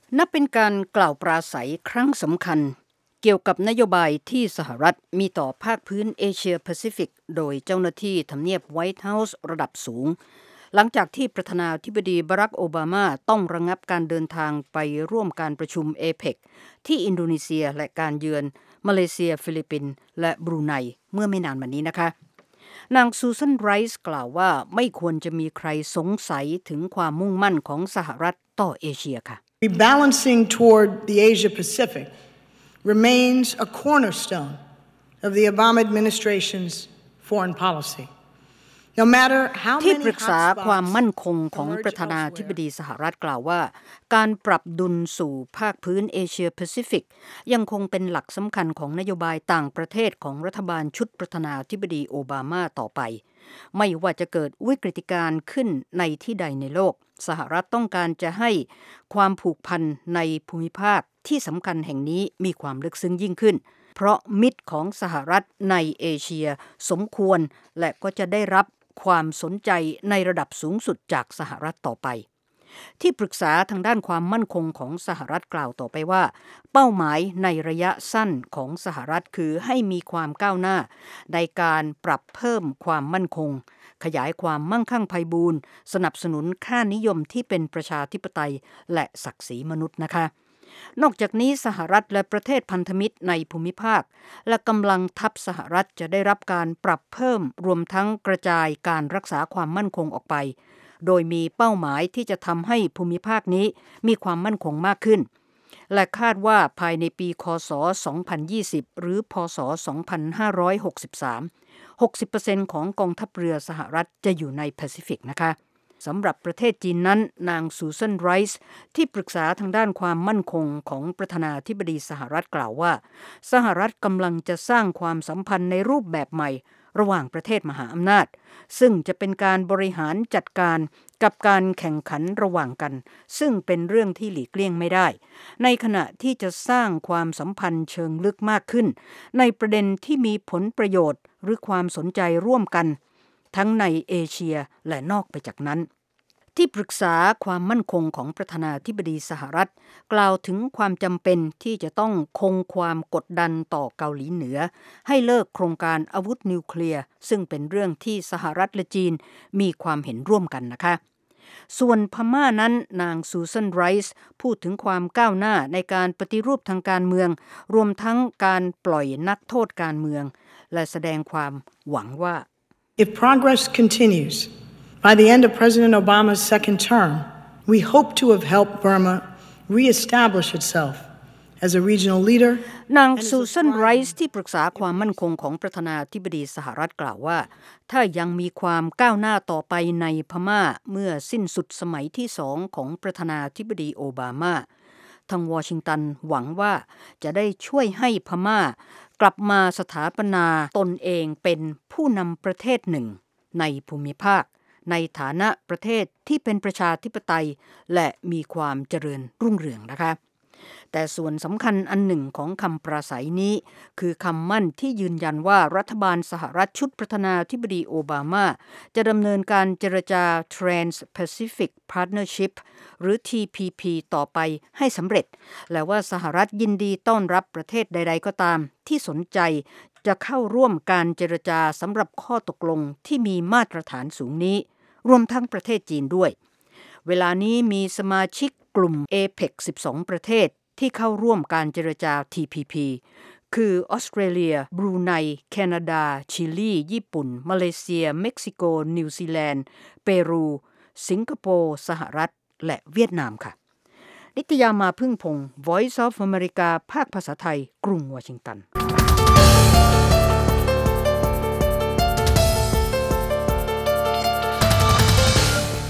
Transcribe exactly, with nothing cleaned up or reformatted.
นับเป็นการกล่าวปราศัยครั้งสำคัญเกี่ยวกับนโยบายที่สหรัฐมีต่อภาคพื้นเอเชียแปซิฟิกโดยเจ้าหน้าที่ทำเนียบไวท์เฮาส์ระดับสูงหลังจากที่ประธานาธิบดีบารักโอบามาต้องระงับการเดินทางไปร่วมการประชุม เอ พี อี ซี ที่อินโดนีเซียและการเยือนมาเลเซียฟิลิปปินส์และบรูไนเมื่อไม่นานมานี้นะคะนางซูซานไรส์กล่าวว่าไม่ควรจะมีใครสงสัยถึงความมุ่งมั่นของสหรัฐต่อเอเชียค่ะ Rebalancing toward the Asia Pacific remains a cornerstone of the Obama administration's foreign policy. No matter how many ที่ปรึกษาความมั่นคงของประธานาธิบดีสหรัฐกล่าวว่าการปรับดุลสู่ภาคพื้นเอเชียแปซิฟิกยังคงเป็นหลักสำคัญของนโยบายต่างประเทศของรัฐบาลชุดประธานาธิบดีโอบามาต่อไปไม่ว่าจะเกิดวิกฤตการณ์ขึ้นในที่ใดในโลกสหรัฐต้องการจะให้ความผูกพันในภูมิภาคที่สำคัญแห่งนี้มีความลึกซึ้งยิ่งขึ้นเพราะมิตรของสหรัฐในเอเชียสมควรและก็จะได้รับความสนใจในระดับสูงสุดจากสหรัฐต่อไปที่ปรึกษาทางด้านความมั่นคงของสหรัฐกล่าวต่อไปว่าเป้าหมายในระยะสั้นของสหรัฐคือให้มีความก้าวหน้าในการปรับเพิ่มความมั่นคงขยายความมั่งคั่งไพบูลย์สนับสนุนค่านิยมที่เป็นประชาธิปไตยและศักดิ์ศรีมนุษย์นะคะนอกจากนี้สหรัฐและประเทศพันธมิตรในภูมิภาคและกำลังทัพสหรัฐจะได้รับการปรับเพิ่มรวมทั้งกระจายการรักษาความมั่นคงออกไปโดยมีเป้าหมายที่จะทำให้ภูมิภาคนี้มีความมั่นคงมากขึ้นและคาดว่าภายในปีค.ศ. สองพันยี่สิบหรือพ.ศ. สองพันห้าร้อยหกสิบสาม หกสิบเปอร์เซ็นต์ ของกองทัพเรือสหรัฐจะอยู่ในแปซิฟิกนะคะสำหรับประเทศจีนนั้นนางซูซานไรส์ที่ปรึกษาทางด้านความมั่นคงของประธานาธิบดีสหรัฐกล่าวว่าสหรัฐกำลังจะสร้างความสัมพันธ์ในรูปแบบใหม่ระหว่างประเทศมหาอำนาจซึ่งจะเป็นการบริหารจัดการกับการแข่งขันระหว่างกันซึ่งเป็นเรื่องที่หลีกเลี่ยงไม่ได้ในขณะที่จะสร้างความสัมพันธ์เชิงลึกมากขึ้นในประเด็นที่มีผลประโยชน์หรือความสนใจร่วมกันทั้งในเอเชียและนอกไปจากนั้นที่ปรึกษาความมั่นคงของประธานาธิบดีสหรัฐกล่าวถึงความจำเป็นที่จะต้องคงความกดดันต่อเกาหลีเหนือให้เลิกโครงการอาวุธนิวเคลียร์ซึ่งเป็นเรื่องที่สหรัฐและจีนมีความเห็นร่วมกันนะคะส่วนพม่านั้นนางซูซานไรส์พูดถึงความก้าวหน้าในการปฏิรูปทางการเมืองรวมทั้งการปล่อยนักโทษการเมืองและแสดงความหวังว่า If progress continues by the end of President Obama's second term, we hope to have helped Burma reestablish itself as a regional leader. นางซูซานไรส์ที่ปรึกษาความมั่นคงของประธานาธิบดีสหรัฐกล่าวว่าถ้ายังมีความก้าวหน้าต่อไปในพม่าเมื่อสิ้นสุดสมัยที่สองของประธานาธิบดีโอบามาทางวอชิงตันหวังว่าจะได้ช่วยให้พม่ากลับมาสถาปนาตนเองเป็นผู้นำประเทศหนึ่งในภูมิภาคในฐานะประเทศที่เป็นประชาธิปไตยและมีความเจริญรุ่งเรืองนะคะแต่ส่วนสำคัญอันหนึ่งของคำปราศัยนี้คือคำมั่นที่ยืนยันว่ารัฐบาลสหรัฐชุดประธานาธิบดีโอบามาจะดำเนินการเจรจา Trans-Pacific Partnership หรือ ที พี พี ต่อไปให้สำเร็จและว่าสหรัฐยินดีต้อนรับประเทศใดๆก็ตามที่สนใจจะเข้าร่วมการเจรจาสำหรับข้อตกลงที่มีมาตรฐานสูงนี้รวมทั้งประเทศจีนด้วยเวลานี้มีสมาชิกกลุ่ม เอ พี อี ซี สิบสอง ประเทศที่เข้าร่วมการเจรจา ที พี พี คือออสเตรเลียบรูไนแคนาดาชิลีญี่ปุ่นมาเลเซียเม็กซิโกนิวซีแลนด์เปรูสิงคโปร์สหรัฐและเวียดนามค่ะนิตยามาพึ่งพงศ์ Voice of America ภาคภาษาไทยกรุงวอชิงตัน